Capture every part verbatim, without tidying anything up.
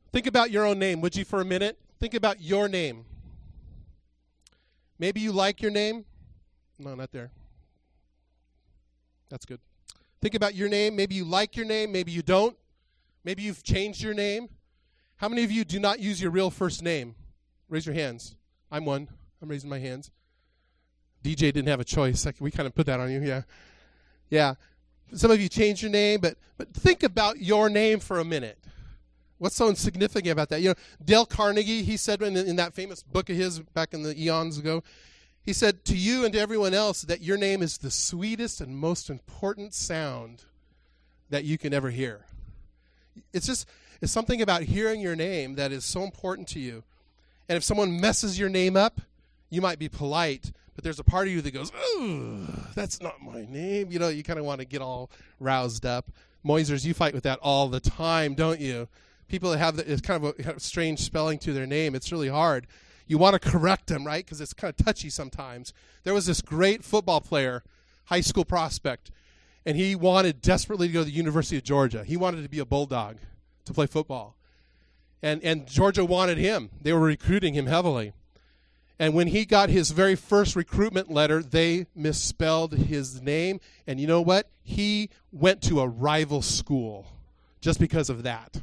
Think about your own name, would you, for a minute? Think about your name. Maybe you like your name. No, not there. That's good. Think about your name. Maybe you like your name. Maybe you don't. Maybe you've changed your name. How many of you do not use your real first name? Raise your hands. I'm one. I'm raising my hands. D J didn't have a choice. We kind of put that on you, yeah. Yeah. Some of you changed your name, but but think about your name for a minute. What's so insignificant about that? You know, Dale Carnegie, he said in, in that famous book of his back in the eons ago, he said, to you and to everyone else, that your name is the sweetest and most important sound that you can ever hear. It's just, it's something about hearing your name that is so important to you. And if someone messes your name up, you might be polite, but there's a part of you that goes, ooh, that's not my name. You know, you kind of want to get all roused up. Moisers, you fight with that all the time, don't you? People that have the, it's kind of a, a strange spelling to their name. It's really hard. You want to correct them, right? Because it's kind of touchy sometimes. There was this great football player, high school prospect, and he wanted desperately to go to the University of Georgia. He wanted to be a Bulldog to play football. And and Georgia wanted him. They were recruiting him heavily. And when he got his very first recruitment letter, they misspelled his name. And you know what? He went to a rival school just because of that.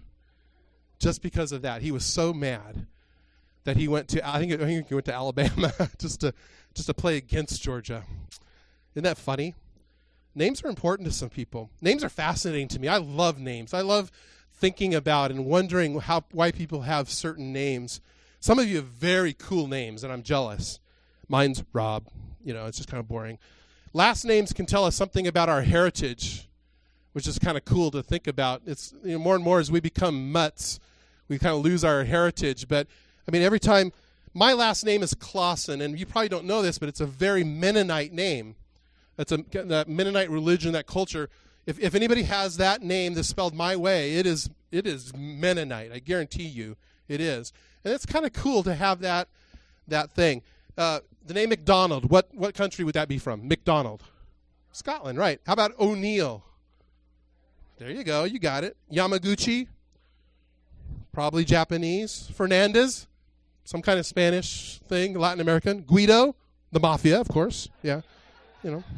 Just because of that. He was so mad that he went to, I think, I think he went to Alabama just to just to play against Georgia. Isn't that funny? Names are important to some people. Names are fascinating to me. I love names. I love thinking about and wondering how why people have certain names. Some of you have very cool names, and I'm jealous. Mine's Rob. You know, it's just kind of boring. Last names can tell us something about our heritage, which is kind of cool to think about. It's, you know, more and more as we become mutts, we kind of lose our heritage. But, I mean, every time, my last name is Clausen, and you probably don't know this, but it's a very Mennonite name. That's a that Mennonite religion, that culture. If if anybody has that name that's spelled my way, it is it is Mennonite. I guarantee you it is. And it's kind of cool to have that that thing. Uh, the name McDonald, what, what country would that be from? McDonald. Scotland, right. How about O'Neill? There you go. You got it. Yamaguchi, probably Japanese. Fernandez, some kind of Spanish thing, Latin American. Guido, the mafia, of course. Yeah, you know.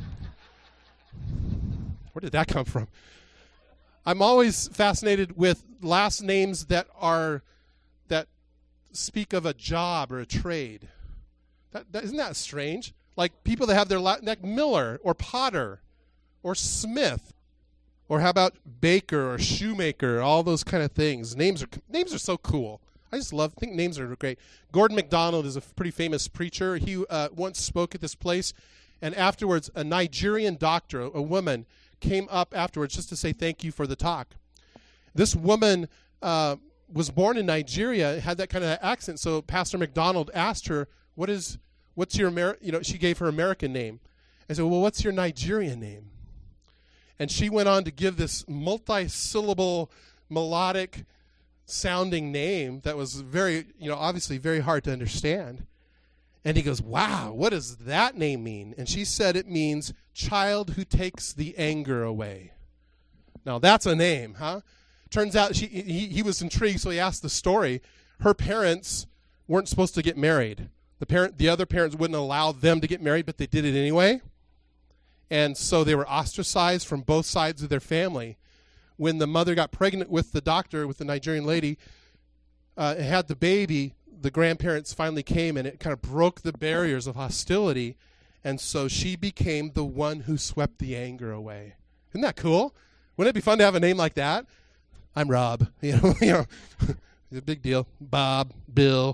Where did that come from? I'm always fascinated with last names that are that speak of a job or a trade. That, that, isn't that strange? Like people that have their la- like Miller or Potter or Smith, or how about Baker or Shoemaker? All those kind of things. Names are names are so cool. I just love. think names are great. Gordon MacDonald is a pretty famous preacher. He uh, once spoke at this place, and afterwards, a Nigerian doctor, a woman, came up afterwards just to say thank you for the talk. This woman uh, was born in Nigeria, had that kind of accent. So Pastor MacDonald asked her, "What is, what's your Amer-" you know?" She gave her American name. I said, "Well, what's your Nigerian name?" And she went on to give this multi-syllable, melodic sounding name that was very, you know, obviously very hard to understand. And he goes, "Wow, what does that name mean?" And she said it means child who takes the anger away. Now, that's a name, huh? Turns out she, he, he was intrigued, so he asked the story. Her parents weren't supposed to get married. The parent, the other parents wouldn't allow them to get married, but they did it anyway. And so they were ostracized from both sides of their family. When the mother got pregnant with the doctor, with the Nigerian lady, uh, had the baby, the grandparents finally came, and it kind of broke the barriers of hostility. And so she became the one who swept the anger away. Isn't that cool? Wouldn't it be fun to have a name like that? I'm Rob. You know, you know, it's a big deal. Bob, Bill.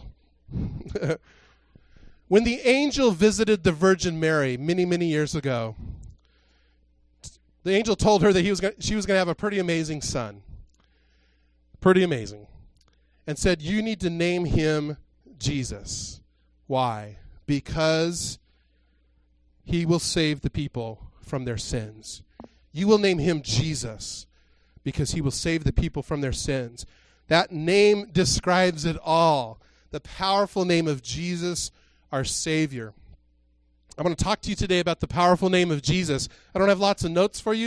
When the angel visited the Virgin Mary many, many years ago, the angel told her that he was gonna, she was going to have a pretty amazing son. Pretty amazing. And said, you need to name him Jesus. Why? Because he will save the people from their sins. You will name him Jesus because he will save the people from their sins. That name describes it all. The powerful name of Jesus, our Savior. I'm going to talk to you today about the powerful name of Jesus. I don't have lots of notes for you,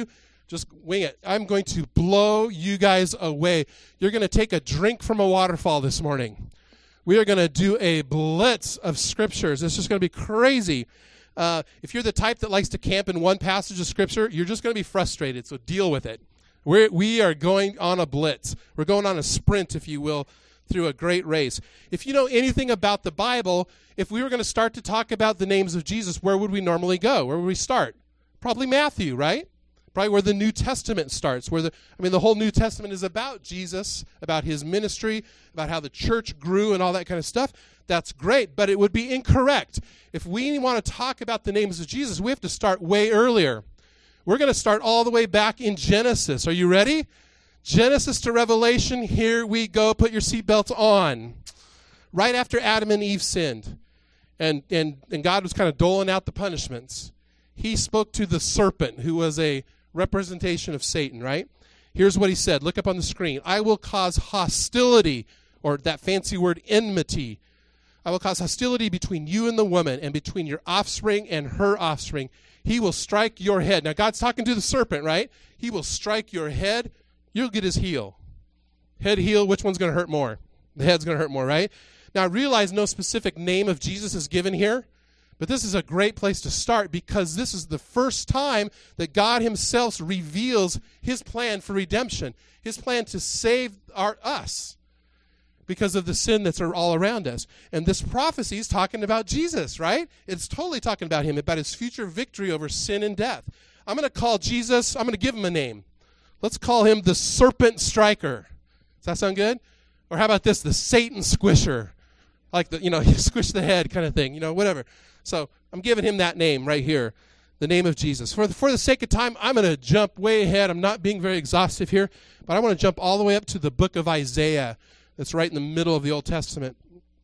Just wing it. I'm going to blow you guys away. You're going to take a drink from a waterfall this morning. We are going to do a blitz of scriptures. It's just going to be crazy. Uh, if you're the type that likes to camp in one passage of scripture, you're just going to be frustrated, so deal with it. We're, we are going on a blitz. We're going on a sprint, if you will, through a great race. If you know anything about the Bible, if we were going to start to talk about the names of Jesus, where would we normally go? Where would we start? Probably Matthew, right? Probably where the New Testament starts. Where the I mean, the whole New Testament is about Jesus, about his ministry, about how the church grew and all that kind of stuff. That's great, but it would be incorrect. If we want to talk about the names of Jesus, we have to start way earlier. We're going to start all the way back in Genesis. Are you ready? Genesis to Revelation, here we go. Put your seatbelts on. Right after Adam and Eve sinned, and, and, and God was kind of doling out the punishments, he spoke to the serpent, who was a representation of Satan, right? Here's what he said. Look up on the screen. I will cause hostility, or that fancy word, enmity. I will cause hostility between you and the woman, and between your offspring and her offspring. He will strike your head. Now, God's talking to the serpent, right? He will strike your head. You'll get his heel. Head, heel, which one's going to hurt more? The head's going to hurt more, right? Now, I realize no specific name of Jesus is given here, but this is a great place to start because this is the first time that God himself reveals his plan for redemption, his plan to save our us because of the sin that's all around us. And this prophecy is talking about Jesus, right? It's totally talking about him, about his future victory over sin and death. I'm going to call Jesus, I'm going to give him a name. Let's call him the Serpent Striker. Does that sound good? Or how about this, the Satan Squisher? Like, the, you know, you squish the head kind of thing, you know, whatever. So I'm giving him that name right here, the name of Jesus. For the, for the sake of time, I'm going to jump way ahead. I'm not being very exhaustive here, but I want to jump all the way up to the book of Isaiah. That's right in the middle of the Old Testament,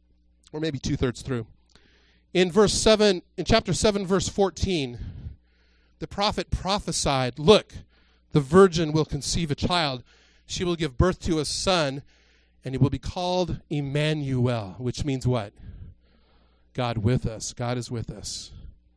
or maybe two-thirds through. In verse seven, in chapter seven, verse fourteen, the prophet prophesied, look, the virgin will conceive a child. She will give birth to a son, and he will be called Emmanuel, which means what? God with us. God is with us.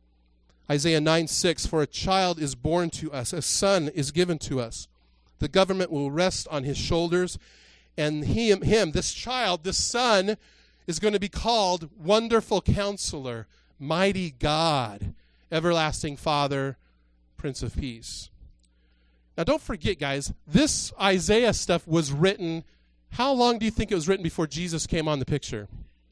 Isaiah nine six, for a child is born to us, a son is given to us. The government will rest on his shoulders, and he, him, this child, this son, is going to be called Wonderful Counselor, Mighty God, Everlasting Father, Prince of Peace. Now don't forget, guys, this Isaiah stuff was written, how long do you think it was written before Jesus came on the picture?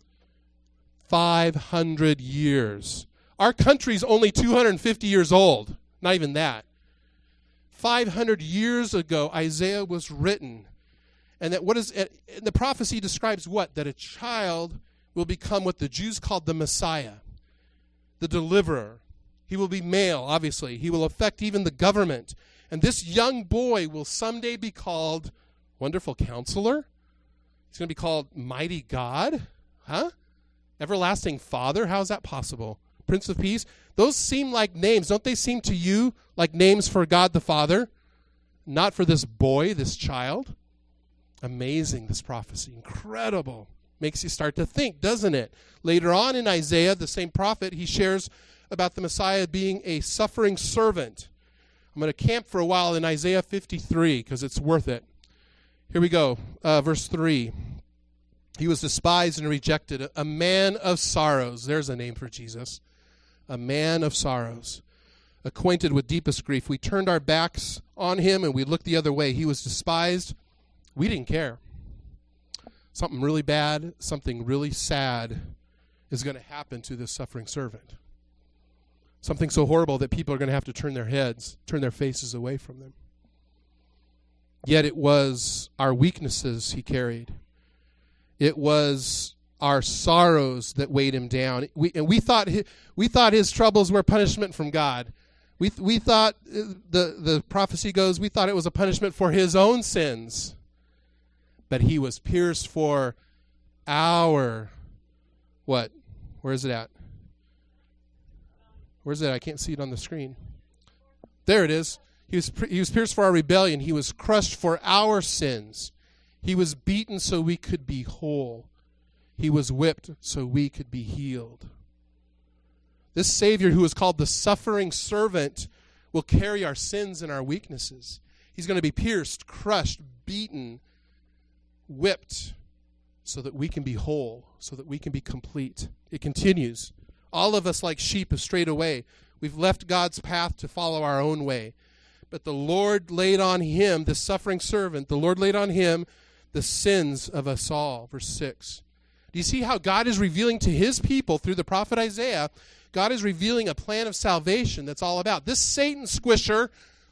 five hundred years. Our country's only two hundred fifty years old. Not even that. five hundred years ago, Isaiah was written. And that what is it, the prophecy describes what? That a child will become what the Jews called the Messiah, the deliverer. He will be male, obviously. He will affect even the government. And this young boy will someday be called Wonderful Counselor. He's going to be called Mighty God. Huh? Everlasting Father. How is that possible? Prince of Peace. Those seem like names. Don't they seem to you like names for God the Father? Not for this boy, this child. Amazing, this prophecy. Incredible. Makes you start to think, doesn't it? Later on in Isaiah, the same prophet, he shares about the Messiah being a suffering servant. I'm going to camp for a while in Isaiah fifty-three because it's worth it. Here we go. Uh, verse three. He was despised and rejected, a man of sorrows. There's a name for Jesus. A man of sorrows, acquainted with deepest grief. We turned our backs on him and we looked the other way. He was despised. We didn't care. Something really bad, something really sad is going to happen to this suffering servant. Something so horrible that people are going to have to turn their heads, turn their faces away from them. Yet it was our weaknesses he carried. It was our sorrows that weighed him down. We, and we thought his, we thought his troubles were punishment from God. We we thought, the, the prophecy goes, we thought it was a punishment for his own sins. But he was pierced for our, what? Where is it at? Where's it? I can't see it on the screen. There it is. He was he was pierced for our rebellion. He was crushed for our sins. He was beaten so we could be whole. He was whipped so we could be healed. This Savior, who was called the suffering servant, will carry our sins and our weaknesses. He's going to be pierced, crushed, beaten, whipped, so that we can be whole, so that we can be complete. It continues. All of us like sheep have strayed away. We've left God's path to follow our own way. But the Lord laid on him, the suffering servant, the Lord laid on him the sins of us all. Verse six. Do you see how God is revealing to his people through the prophet Isaiah? God is revealing a plan of salvation that's all about. This Satan squisher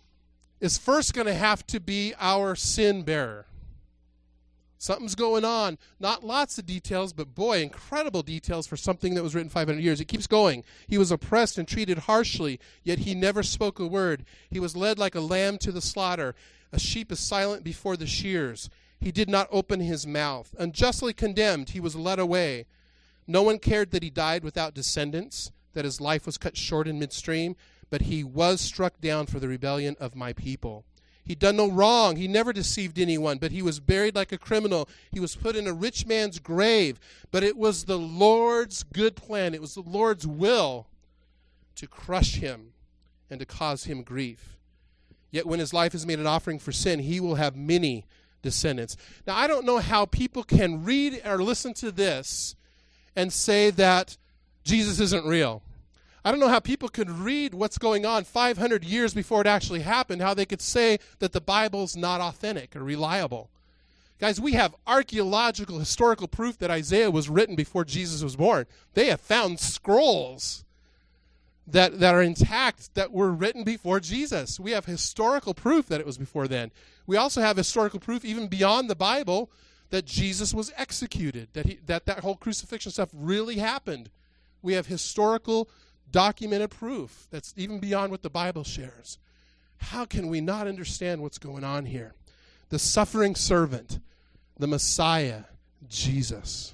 is first going to have to be our sin bearer. Something's going on. Not lots of details, but boy, incredible details for something that was written five hundred years. It keeps going. He was oppressed and treated harshly, yet he never spoke a word. He was led like a lamb to the slaughter. A sheep is silent before the shears. He did not open his mouth. Unjustly condemned, he was led away. No one cared that he died without descendants, that his life was cut short in midstream, but he was struck down for the rebellion of my people. He'd done no wrong. He never deceived anyone, but he was buried like a criminal. He was put in a rich man's grave, but it was the Lord's good plan. It was the Lord's will to crush him and to cause him grief. Yet when his life is made an offering for sin, he will have many descendants. Now, I don't know how people can read or listen to this and say that Jesus isn't real. I don't know how people could read what's going on five hundred years before it actually happened, how they could say that the Bible's not authentic or reliable. Guys, we have archaeological, historical proof that Isaiah was written before Jesus was born. They have found scrolls that, that are intact that were written before Jesus. We have historical proof that it was before then. We also have historical proof, even beyond the Bible, that Jesus was executed, that he, that, that whole crucifixion stuff really happened. We have historical documented proof that's even beyond what the Bible shares. How can we not understand what's going on here? The suffering servant, the Messiah, Jesus.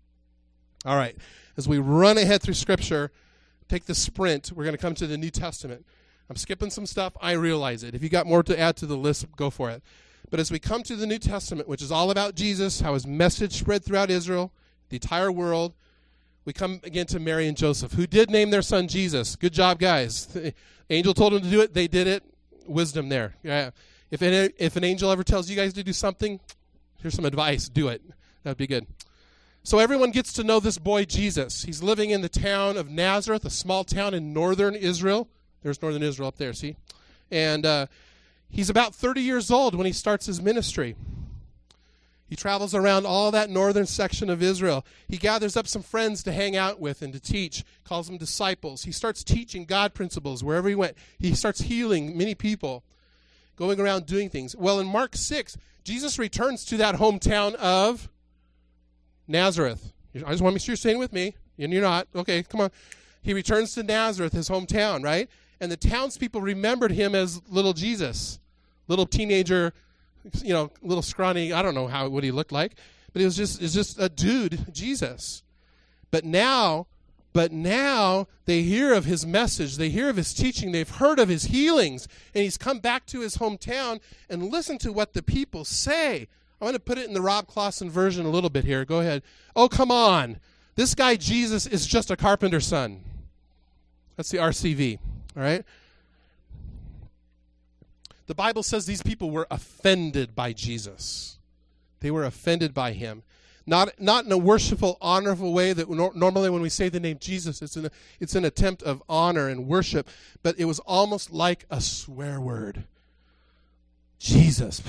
All right, as we run ahead through Scripture, take the sprint, we're going to come to the New Testament. I'm skipping some stuff. I realize it. If you got more to add to the list, go for it. But as we come to the New Testament, which is all about Jesus, how his message spread throughout Israel, the entire world, we come again to Mary and Joseph, who did name their son Jesus. Good job, guys. The angel told them to do it. They did it. Wisdom there. Yeah. If an, if an angel ever tells you guys to do something, here's some advice. Do it. That'd be good. So everyone gets to know this boy Jesus. He's living in the town of Nazareth, a small town in northern Israel. There's northern Israel up there, see? And uh, he's about thirty years old when he starts his ministry. He travels around all that northern section of Israel. He gathers up some friends to hang out with and to teach, calls them disciples. He starts teaching God principles wherever he went. He starts healing many people, going around doing things. Well, in Mark six, Jesus returns to that hometown of Nazareth. I just want to make sure you're staying with me, and you're not. Okay, come on. He returns to Nazareth, his hometown, right? And the townspeople remembered him as little Jesus, little teenager, you know, little scrawny. I don't know how what he looked like, but it was just it's just a dude, Jesus. But now, but now they hear of his message, they hear of his teaching, they've heard of his healings, and he's come back to his hometown and listen to what the people say. I'm going to put it in the Rob Clausen version a little bit here. Go ahead. Oh, come on. This guy Jesus is just a carpenter's son. That's the R C V, all right? The Bible says these people were offended by Jesus. They were offended by him. Not, not in a worshipful, honorable way that no, normally when we say the name Jesus, it's, an, it's an attempt of honor and worship, but it was almost like a swear word. Jesus,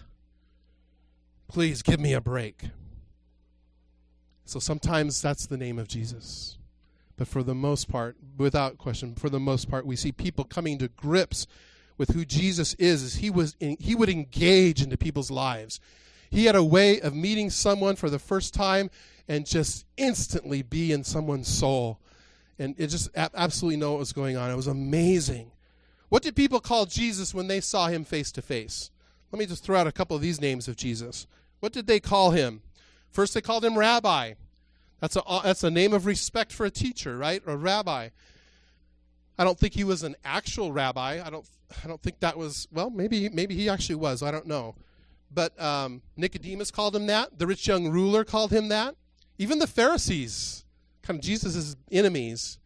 please give me a break. So sometimes that's the name of Jesus. But for the most part, without question, for the most part, we see people coming to grips with who Jesus is, as he was in, he would engage into people's lives. He had a way of meeting someone for the first time and just instantly be in someone's soul. And it just a- absolutely know what was going on. It was amazing. What did people call Jesus when they saw him face to face? Let me just throw out a couple of these names of Jesus. What did they call him? First, they called him Rabbi. That's a, that's a name of respect for a teacher, right? Or rabbi. I don't think he was an actual rabbi. I don't I don't think that was, well, maybe maybe he actually was. I don't know. But um, Nicodemus called him that. The rich young ruler called him that. Even the Pharisees, kind of Jesus' enemies,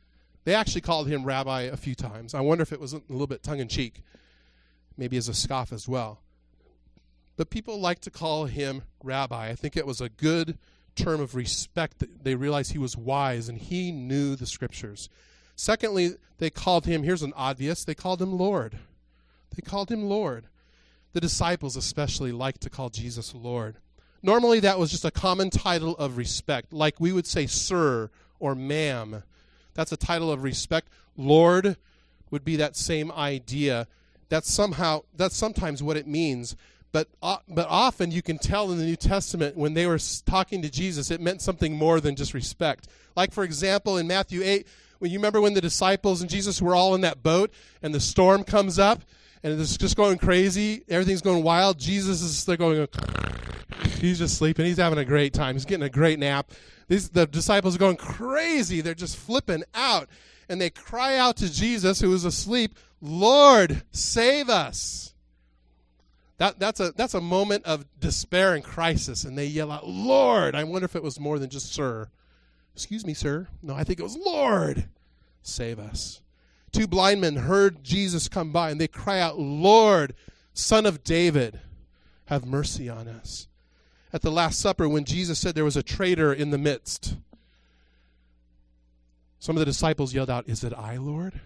They actually called him rabbi a few times. I wonder if it was a little bit tongue-in-cheek, maybe as a scoff as well. But people like to call him rabbi. I think it was a good term of respect that they realized he was wise and he knew the scriptures. Secondly, they called him, here's an obvious, they called him Lord. They called him Lord. The disciples especially liked to call Jesus Lord. Normally that was just a common title of respect, like we would say sir or ma'am. That's a title of respect. Lord would be that same idea. That's somehow, that's sometimes what it means. But uh, but often you can tell in the New Testament when they were talking to Jesus, it meant something more than just respect. Like, for example, in Matthew eight, when you remember when the disciples and Jesus were all in that boat and the storm comes up and it's just going crazy, everything's going wild. Jesus is they're going, he's just sleeping. He's having a great time. He's getting a great nap. These the disciples are going crazy. They're just flipping out. And they cry out to Jesus, who is asleep, Lord, save us. That, that's a that's a moment of despair and crisis, and they yell out, Lord. I wonder if it was more than just sir. Excuse me, sir. No, I think it was Lord, save us. Two blind men heard Jesus come by, and they cry out, Lord, Son of David, have mercy on us. At the Last Supper, when Jesus said there was a traitor in the midst, some of the disciples yelled out, is it I, Lord?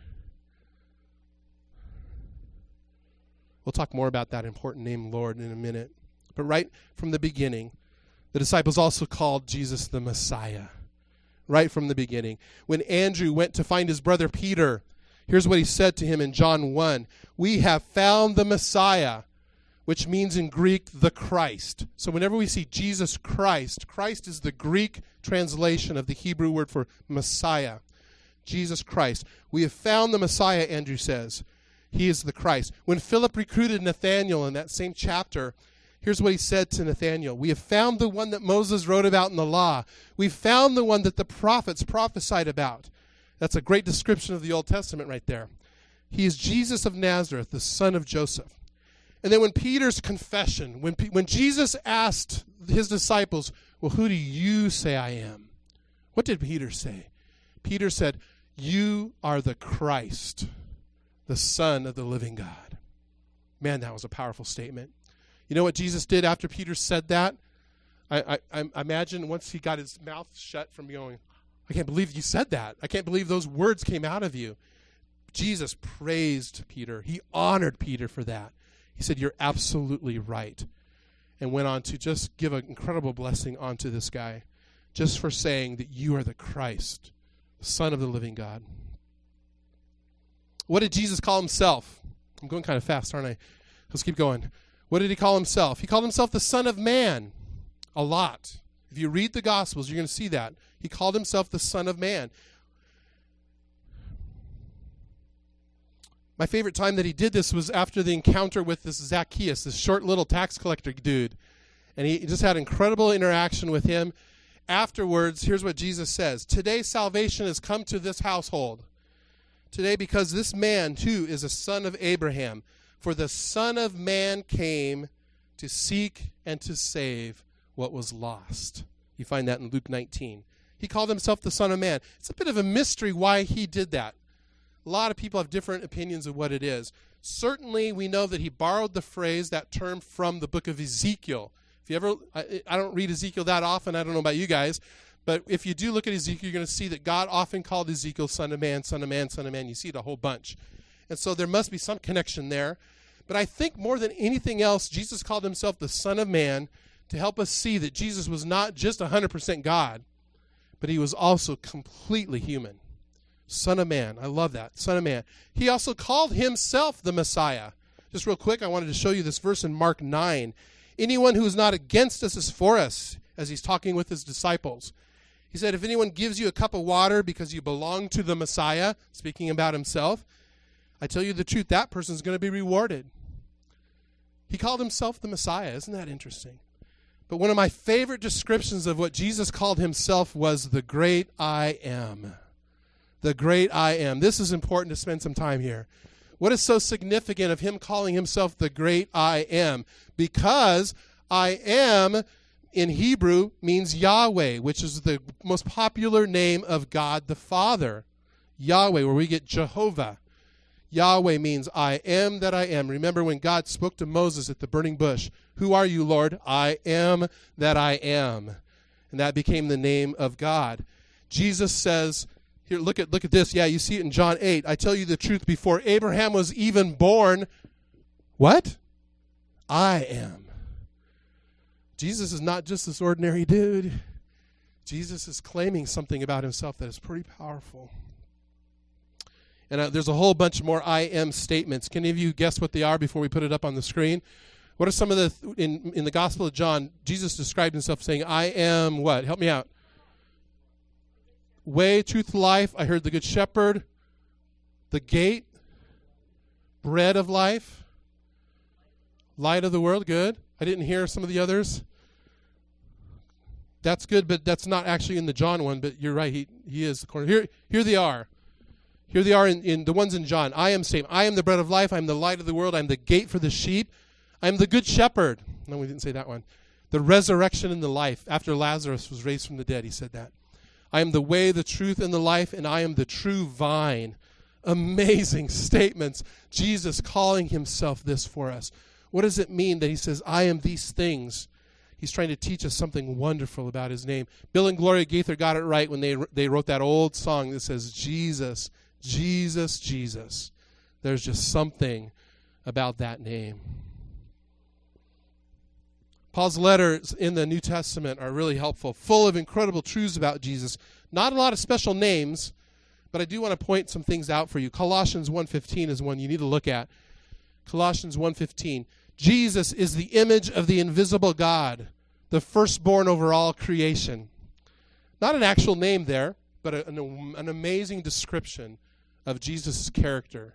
We'll talk more about that important name, Lord, in a minute. But right from the beginning, the disciples also called Jesus the Messiah. Right from the beginning. When Andrew went to find his brother Peter, here's what he said to him in John one. We have found the Messiah, which means in Greek, the Christ. So whenever we see Jesus Christ, Christ is the Greek translation of the Hebrew word for Messiah. Jesus Christ. We have found the Messiah, Andrew says. He is the Christ. When Philip recruited Nathanael in that same chapter, here's what he said to Nathanael. We have found the one that Moses wrote about in the law. We've found the one that the prophets prophesied about. That's a great description of the Old Testament right there. He is Jesus of Nazareth, the son of Joseph. And then when Peter's confession, when, when Jesus asked his disciples, well, who do you say I am? What did Peter say? Peter said, you are the Christ, the Son of the living God. Man, that was a powerful statement. You know what Jesus did after Peter said that? I, I, I imagine once he got his mouth shut from going, I can't believe you said that. I can't believe those words came out of you. Jesus praised Peter. He honored Peter for that. He said, you're absolutely right. And went on to just give an incredible blessing onto this guy just for saying that you are the Christ, the Son of the living God. What did Jesus call himself? I'm going kind of fast, aren't I? Let's keep going. What did he call himself? He called himself the Son of Man a lot. If you read the Gospels, you're going to see that. He called himself the Son of Man. My favorite time that he did this was after the encounter with this Zacchaeus, this short little tax collector dude. And he just had incredible interaction with him. Afterwards, here's what Jesus says. Today salvation has come to this household. Today, because this man, too, is a son of Abraham. For the Son of Man came to seek and to save what was lost. You find that in Luke nineteen. He called himself the Son of Man. It's a bit of a mystery why he did that. A lot of people have different opinions of what it is. Certainly, we know that he borrowed the phrase, that term, from the book of Ezekiel. If you ever, I, I don't read Ezekiel that often. I don't know about you guys. But if you do look at Ezekiel, you're going to see that God often called Ezekiel Son of Man, Son of Man, Son of Man. You see it a whole bunch. And so there must be some connection there. But I think more than anything else, Jesus called himself the Son of Man to help us see that Jesus was not just one hundred percent God, but he was also completely human. Son of Man. I love that. Son of Man. He also called himself the Messiah. Just real quick, I wanted to show you this verse in Mark nine. Anyone who is not against us is for us, as he's talking with his disciples. He said, if anyone gives you a cup of water because you belong to the Messiah, speaking about himself, I tell you the truth, that person's going to be rewarded. He called himself the Messiah. Isn't that interesting? But one of my favorite descriptions of what Jesus called himself was the great I am. The great I am. This is important to spend some time here. What is so significant of him calling himself the great I am? Because I am, in Hebrew, means Yahweh, which is the most popular name of God the Father. Yahweh, where we get Jehovah. Yahweh means I am that I am. Remember when God spoke to Moses at the burning bush, who are you, Lord? I am that I am. And that became the name of God. Jesus says, here, look at look at this. Yeah, you see it in John eight. I tell you the truth, before Abraham was even born, what? I am. Jesus is not just this ordinary dude. Jesus is claiming something about himself that is pretty powerful. And uh, there's a whole bunch more I am statements. Can any of you guess what they are before we put it up on the screen? What are some of the, th- in, in the Gospel of John, Jesus described himself saying, I am what? Help me out. Way, truth, life. I heard the Good Shepherd. The gate. Bread of life. Light of the world. Good. I didn't hear some of the others. That's good, but that's not actually in the John one, but you're right. He he is the corner. Here, here they are. Here they are in, in the ones in John. I am same. I am the bread of life. I am the light of the world. I am the gate for the sheep. I am the good shepherd. No, we didn't say that one. The resurrection and the life. After Lazarus was raised from the dead, he said that. I am the way, the truth, and the life, and I am the true vine. Amazing statements. Jesus calling himself this for us. What does it mean that he says, I am these things? He's trying to teach us something wonderful about his name. Bill and Gloria Gaither got it right when they they wrote that old song that says, Jesus, Jesus, Jesus. There's just something about that name. Paul's letters in the New Testament are really helpful, full of incredible truths about Jesus. Not a lot of special names, but I do want to point some things out for you. Colossians one fifteen is one you need to look at. Colossians one fifteen. Jesus is the image of the invisible God, the firstborn over all creation. Not an actual name there, but a, an, an amazing description of Jesus' character.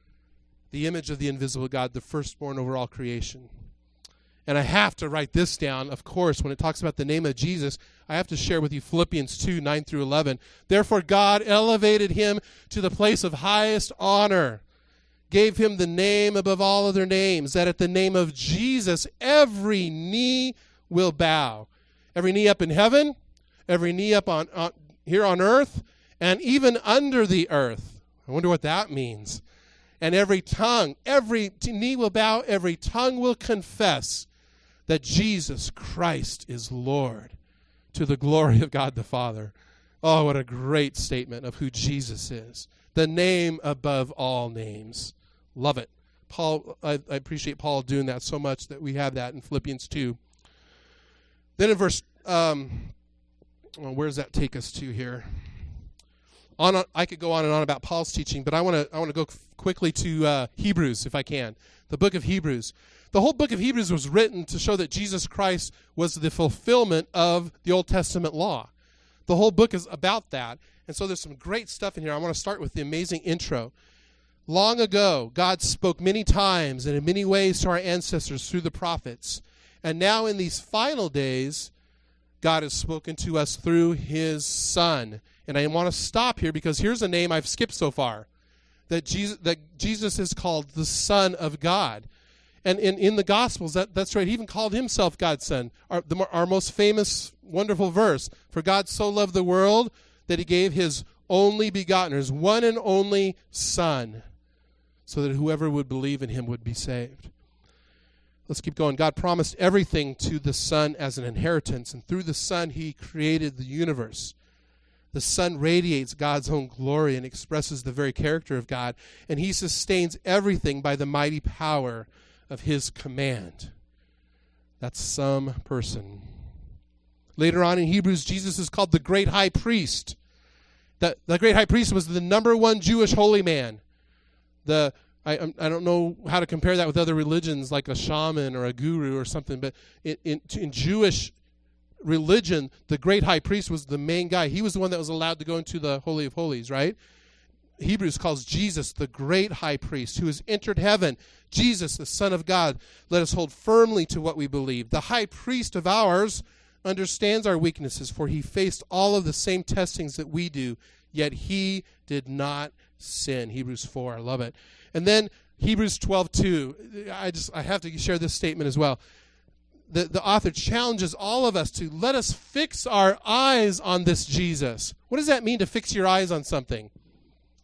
The image of the invisible God, the firstborn over all creation. And I have to write this down, of course, when it talks about the name of Jesus, I have to share with you Philippians two, nine through eleven. Therefore God elevated him to the place of highest honor, gave him the name above all other names, that at the name of Jesus every knee will bow. Every knee up in heaven, every knee up on, on here on earth, and even under the earth. I wonder what that means. And every tongue, every knee will bow, every tongue will confess that Jesus Christ is Lord, to the glory of God the Father. Oh, what a great statement of who Jesus is. The name above all names. Love it. Paul, I, I appreciate Paul doing that so much that we have that in Philippians two. Then in verse, um, well, where does that take us to here? On, I could go on and on about Paul's teaching, but I want to I want to go quickly to uh, Hebrews, if I can. The book of Hebrews. The whole book of Hebrews was written to show that Jesus Christ was the fulfillment of the Old Testament law. The whole book is about that. And so there's some great stuff in here. I want to start with the amazing intro. Long ago, God spoke many times and in many ways to our ancestors through the prophets. And now in these final days, God has spoken to us through his Son. And I want to stop here because here's a name I've skipped so far. That Jesus, that Jesus is called the Son of God. And in, in the Gospels, that, that's right, he even called himself God's Son. Our, the, our most famous, wonderful verse, for God so loved the world that he gave his only begotten, his one and only Son, so that whoever would believe in him would be saved. Let's keep going. God promised everything to the Son as an inheritance, and through the Son he created the universe. The Son radiates God's own glory and expresses the very character of God, and he sustains everything by the mighty power of his command. That's some person. Later on in Hebrews, Jesus is called the great high priest. The, the great high priest was the number one Jewish holy man. The I, I don't know how to compare that with other religions like a shaman or a guru or something, but in, in, in Jewish religion, the great high priest was the main guy. He was the one that was allowed to go into the Holy of Holies, right? Hebrews calls Jesus the great high priest who has entered heaven. Jesus, the Son of God. Let us hold firmly to what we believe. The high priest of ours understands our weaknesses, for he faced all of the same testings that we do, yet he did not sin. Hebrews four, I love it. And then Hebrews twelve two. I just I have to share this statement as well. The, the author challenges all of us to let us fix our eyes on this Jesus. What does that mean, to fix your eyes on something?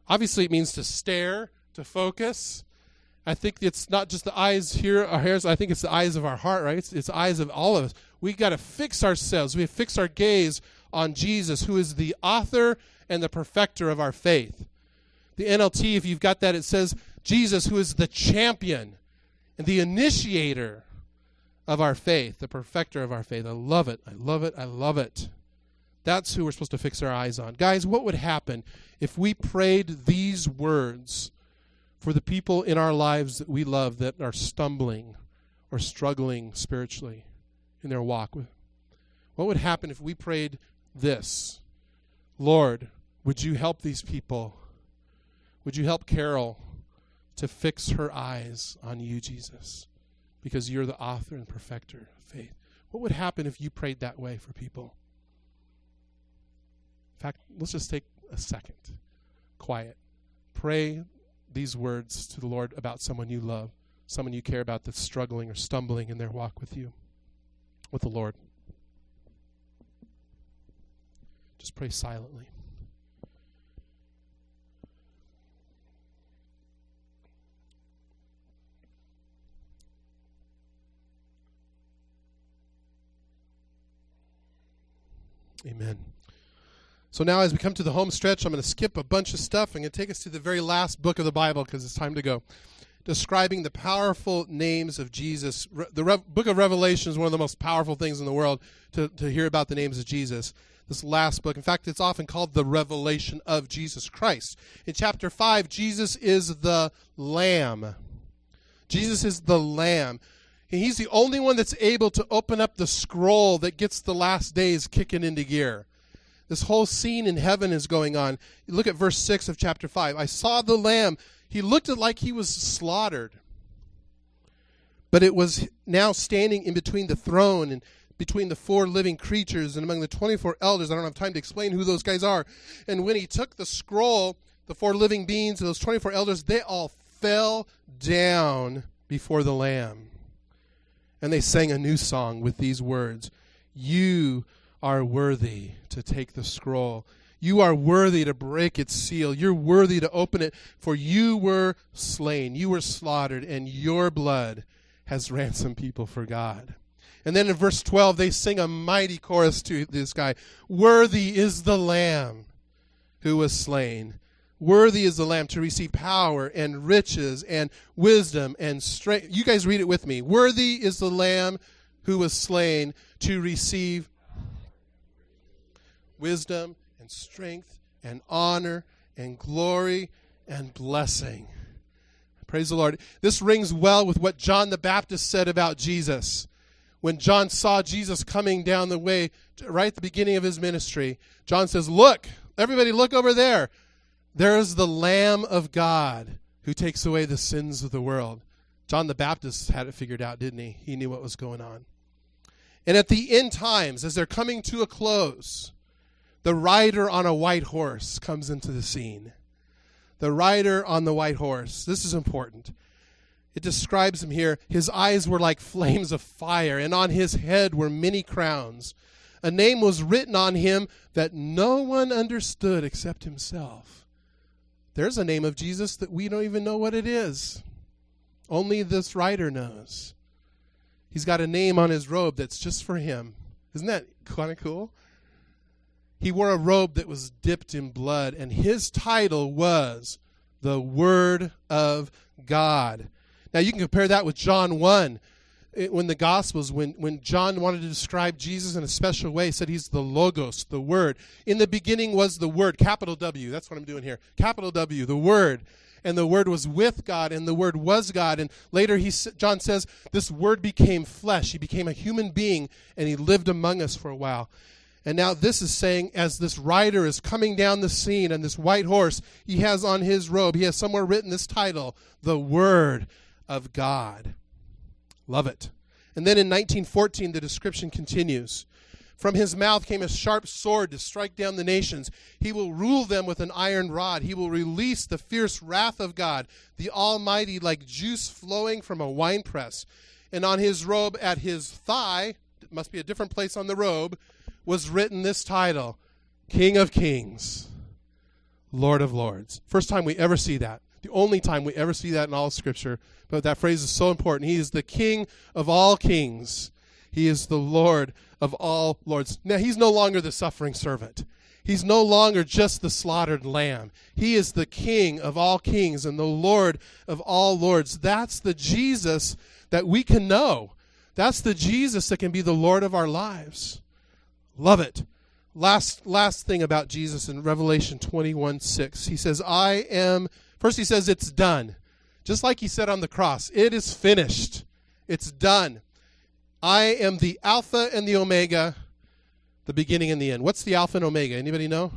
Obviously, it means to stare, to focus. I think it's not just the eyes here, our hairs. I think it's the eyes of our heart, right? It's, it's eyes of all of us. We got to fix ourselves. We fix our gaze on Jesus, who is the author and the perfecter of our faith. The N L T, if you've got that, it says Jesus, who is the champion and the initiator of our faith, the perfecter of our faith. I love it. I love it. I love it. That's who we're supposed to fix our eyes on. Guys, what would happen if we prayed these words for the people in our lives that we love that are stumbling or struggling spiritually in their walk? What would happen if we prayed this? Lord, would you help these people? Would you help Carol to fix her eyes on you, Jesus? Because you're the author and perfecter of faith. What would happen if you prayed that way for people? In fact, let's just take a second. Quiet. Pray these words to the Lord about someone you love, someone you care about that's struggling or stumbling in their walk with you, with the Lord. Just pray silently. Amen. So now as we come to the home stretch, I'm going to skip a bunch of stuff. I'm going to take us to the very last book of the Bible because it's time to go. Describing the powerful names of Jesus. Re- the Re- book of Revelation is one of the most powerful things in the world to, to hear about the names of Jesus. This last book, in fact, it's often called the Revelation of Jesus Christ. In chapter five, Jesus is the Lamb. Jesus is the Lamb. And he's the only one that's able to open up the scroll that gets the last days kicking into gear. This whole scene in heaven is going on. You look at verse six of chapter five. I saw the Lamb. He looked like he was slaughtered. But it was now standing in between the throne and between the four living creatures and among the twenty-four elders. I don't have time to explain who those guys are. And when he took the scroll, the four living beings and those twenty-four elders, they all fell down before the Lamb. And they sang a new song with these words. You are worthy to take the scroll. You are worthy to break its seal. You're worthy to open it, for you were slain. You were slaughtered, and your blood has ransomed people for God. And then in verse twelve, they sing a mighty chorus to this guy. Worthy is the Lamb who was slain. Worthy is the Lamb to receive power and riches and wisdom and strength. You guys read it with me. Worthy is the Lamb who was slain to receive wisdom and strength and honor and glory and blessing. Praise the Lord. This rings well with what John the Baptist said about Jesus. When John saw Jesus coming down the way, right at the beginning of his ministry, John says, look, everybody look over there. There is the Lamb of God who takes away the sins of the world. John the Baptist had it figured out, didn't he? He knew what was going on. And at the end times, as they're coming to a close, the rider on a white horse comes into the scene. The rider on the white horse. This is important. It describes him here. His eyes were like flames of fire, and on his head were many crowns. A name was written on him that no one understood except himself. There's a name of Jesus that we don't even know what it is. Only this rider knows. He's got a name on his robe that's just for him. Isn't that kind of cool? He wore a robe that was dipped in blood, and his title was the Word of God. Now, you can compare that with John one. It, when the Gospels, when, when John wanted to describe Jesus in a special way, he said he's the Logos, the Word. In the beginning was the Word, capital W. That's what I'm doing here. Capital W, the Word. And the Word was with God, and the Word was God. And later he, John says, this Word became flesh. He became a human being, and he lived among us for a while. And now this is saying, as this rider is coming down the scene on this white horse, he has on his robe, he has somewhere written this title, the Word of God. Love it. And then in nineteen fourteen, the description continues. From his mouth came a sharp sword to strike down the nations. He will rule them with an iron rod. He will release the fierce wrath of God, the Almighty, like juice flowing from a winepress. And on his robe at his thigh, it must be a different place on the robe, was written this title, King of Kings, Lord of Lords. First time we ever see that. The only time we ever see that in all of Scripture. But that phrase is so important. He is the King of all kings. He is the Lord of all lords. Now, he's no longer the suffering servant. He's no longer just the slaughtered lamb. He is the King of all kings and the Lord of all lords. That's the Jesus that we can know. That's the Jesus that can be the Lord of our lives. Love it. Last, last thing about Jesus in Revelation twenty-one six. He says, I am, first he says it's done. Just like he said on the cross, it is finished. It's done. I am the Alpha and the Omega, the beginning and the end. What's the Alpha and Omega? Anybody know?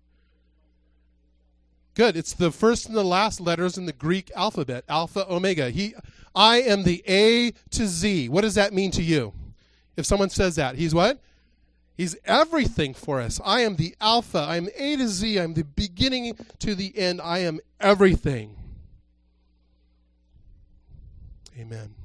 Good. It's the first and the last letters in the Greek alphabet, Alpha, Omega. He, I am the A to Z. What does that mean to you? If someone says that, he's what? He's everything for us. I am the Alpha. I am A to Z. I am the beginning to the end. I am everything. Amen.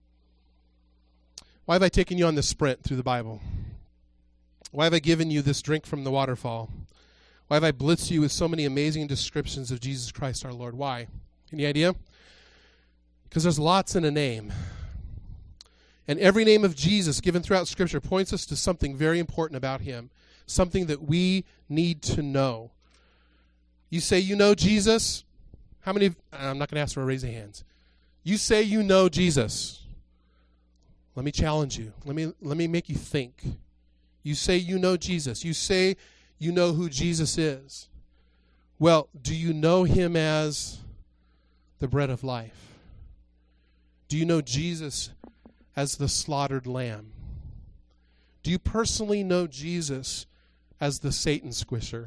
Why have I taken you on this sprint through the Bible? Why have I given you this drink from the waterfall? Why have I blitzed you with so many amazing descriptions of Jesus Christ our Lord? Why? Any idea? Because there's lots in a name. And every name of Jesus given throughout Scripture points us to something very important about him, something that we need to know. You say you know Jesus? How many? I'm not going to ask for a raise of hands. You say you know Jesus. Let me challenge you. Let me let me make you think. You say you know Jesus. You say you know who Jesus is. Well, do you know him as the bread of life? Do you know Jesus as the slaughtered lamb? Do you personally know Jesus as the Satan squisher?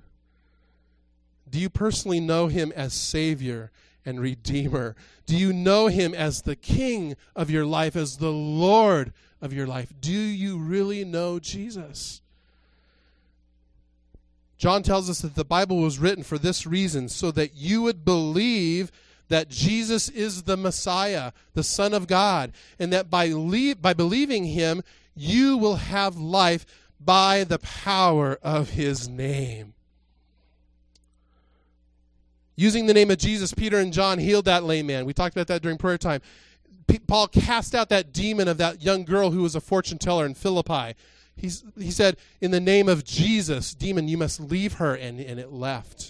Do you personally know him as Savior and Redeemer? Do you know him as the King of your life, as the Lord of your life? Do you really know Jesus? John tells us that the Bible was written for this reason, so that you would believe that Jesus is the Messiah, the Son of God, and that by, le- by believing him, you will have life by the power of his name. Using the name of Jesus, Peter and John healed that lame man. We talked about that during prayer time. P- Paul cast out that demon of that young girl who was a fortune teller in Philippi. He's, he said, in the name of Jesus, demon, you must leave her, and, and it left.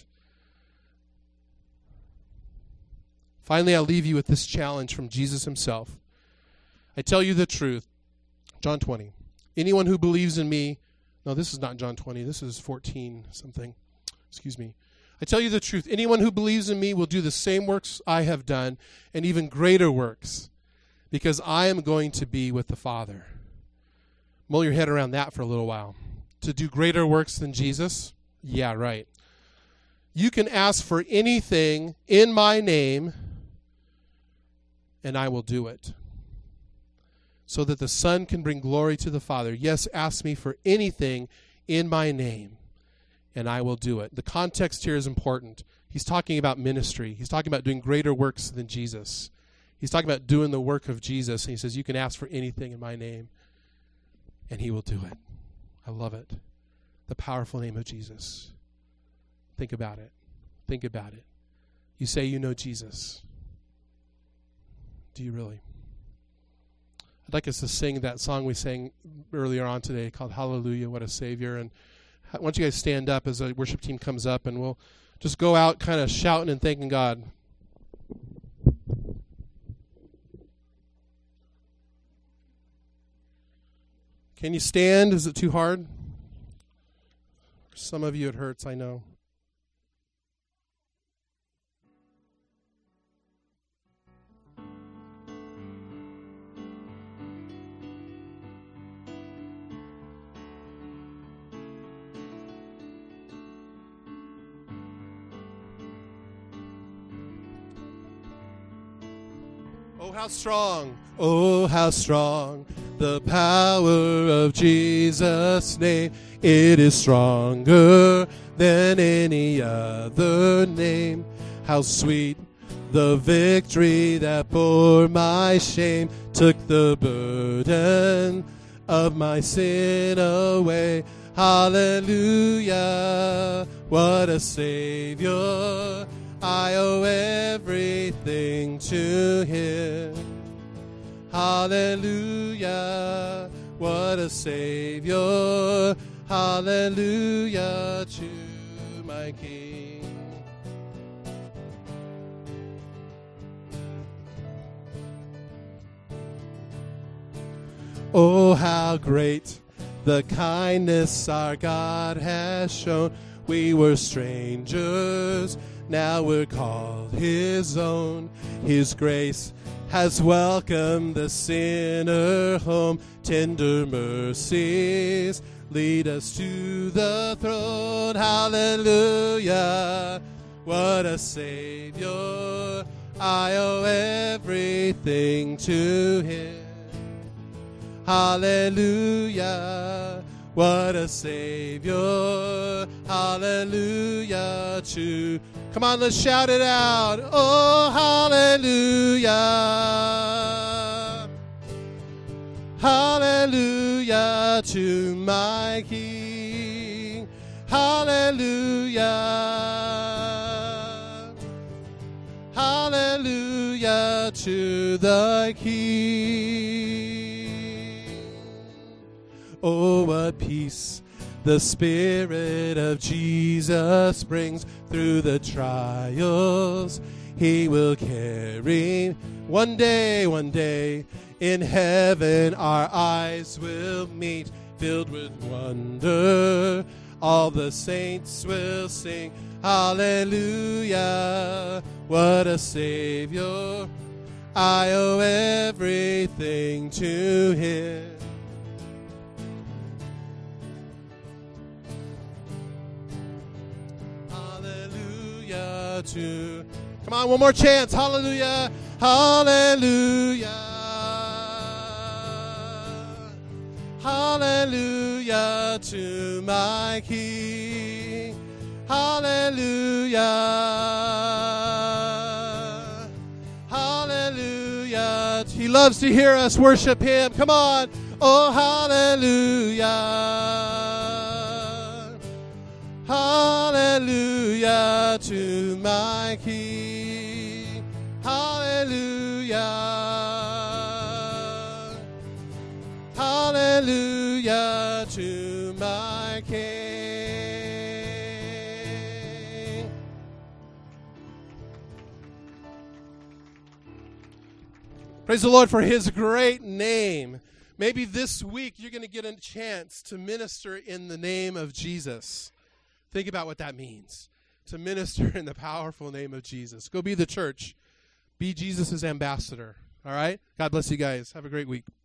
Finally, I'll leave you with this challenge from Jesus himself. I tell you the truth. John twenty. Anyone who believes in me, no, this is not John twenty, this is fourteen something. Excuse me. I tell you the truth. Anyone who believes in me will do the same works I have done, and even greater works, because I am going to be with the Father. Mull your head around that for a little while. To do greater works than Jesus? Yeah, right. You can ask for anything in my name, and I will do it, so that the Son can bring glory to the Father. Yes, ask me for anything in my name, and I will do it. The context here is important. He's talking about ministry. He's talking about doing greater works than Jesus. He's talking about doing the work of Jesus, and he says, you can ask for anything in my name, and he will do it. I love it. The powerful name of Jesus. Think about it. Think about it. You say you know Jesus. Do you really? I'd like us to sing that song we sang earlier on today called Hallelujah, What a Savior. And why don't you guys stand up as the worship team comes up, and we'll just go out kind of shouting and thanking God. Can you stand? Is it too hard? For some of you it hurts, I know. Oh, how strong, oh, how strong the power of Jesus' name. It is stronger than any other name. How sweet the victory that bore my shame, took the burden of my sin away. Hallelujah, what a Savior. I owe everything to him. Hallelujah, what a Savior. Hallelujah to my King. Oh, how great the kindness our God has shown. We were strangers, now we're called his own. His grace has welcomed the sinner home. Tender mercies lead us to the throne. Hallelujah, what a Savior. I owe everything to him. Hallelujah, what a Savior. Hallelujah to... Come on, let's shout it out. Oh, hallelujah. Hallelujah to my King. Hallelujah. Hallelujah to the King. Oh, what peace the Spirit of Jesus brings through the trials he will carry. One day, one day, in heaven our eyes will meet, filled with wonder. All the saints will sing, hallelujah, what a Savior. I owe everything to him. To come on, one more chance. Hallelujah, hallelujah, hallelujah to my King. Hallelujah, hallelujah. He loves to hear us worship him. Come on. Oh, hallelujah. Hallelujah to my King. Hallelujah. Hallelujah to my King. Praise the Lord for his great name. Maybe this week you're going to get a chance to minister in the name of Jesus. Think about what that means, to minister in the powerful name of Jesus. Go be the church. Be Jesus' ambassador, all right? God bless you guys. Have a great week.